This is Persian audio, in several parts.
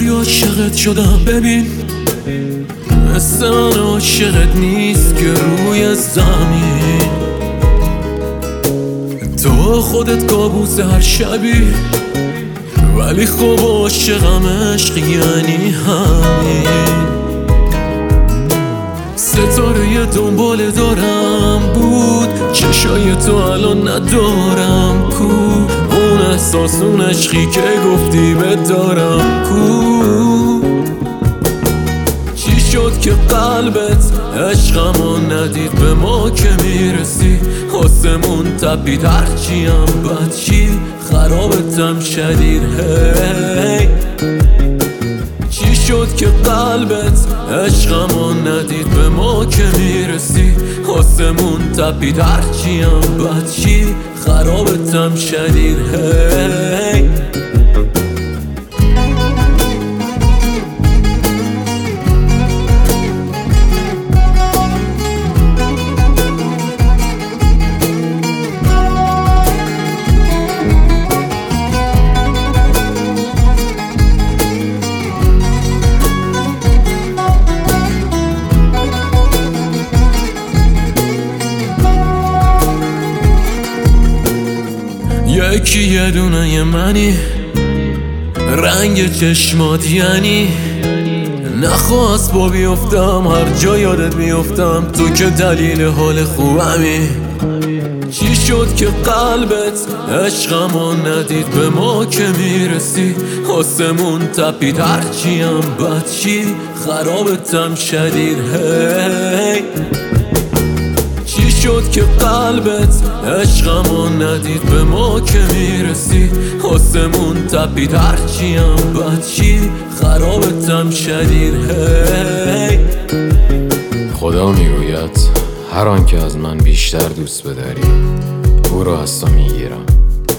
ولی عاشقت شدم. ببین مثل من عاشقت نیست که روی زمین. تو خودت کابوس هر شبی، ولی خب عاشقم. عشق یعنی همین. ستاره دنبال دارم بود، چشای تو الان ندارم. کو اون احساس، اون عشقی که گفتی بدارم. کو چی شد که قلبت عشقمو ندید؟ به ما که میرسی آسمون تپید. هرچیم بد چی خرابتم شدید. هی چی شد که قلبت عشقمو ندید؟ به ما که میرسی آسمون تپید. هرچیم بد چی خرابتم شدید. هی یکی یه دونه یه منی، رنگ چشمات یعنی نخواست با بیفتم. هر جا یادت بیفتم تو که دلیل حال خوبمی. چی شد که قلبت عشقمو ندید؟ به ما که میرسی آسمون تپید. هرچیم بد چی خرابتم شدید. هی چی شد که قلبت عشقمو ندید؟ به ما که میرسی آسمون تپید. هرچیم بد چی خرابتم شدید. هی خدا میگوید هر آن که از من بیشتر دوست بداری او را از تو میگیرم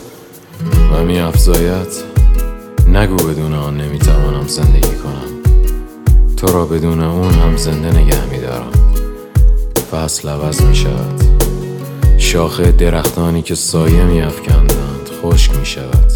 و میافزاید نگو بدون آن نمیتوانم زندگی کنم. تو را بدون اون هم زنده نگه میدارم. فصل عوض می شود، شاخه درختانی که سایه می افکندند خشک می شود.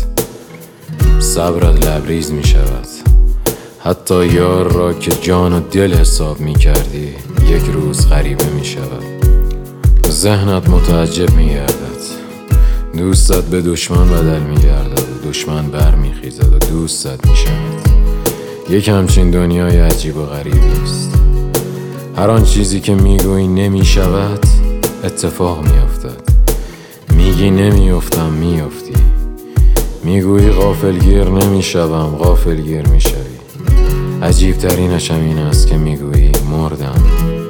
صبرت لبریز می شود. حتی یار را که جان و دل حساب می کردی یک روز غریبه می شود. ذهنت متعجب می گردد، دوستت به دشمن بدل می گردد و دشمن بر می خیزد و دوستت می شود. یک همچین دنیای عجیب و غریبی است. هر آن چیزی که میگویی نمی شود اتفاق می افتد. میگی نمی افتم می افتی. میگویی غافلگیر نمی شوم غافلگیر می شوی. عجیب ترینش این است که میگویی مردم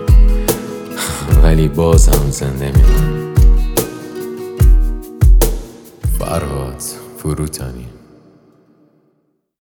ولی باز هم زنده میمونم. فرهاد فروتنی.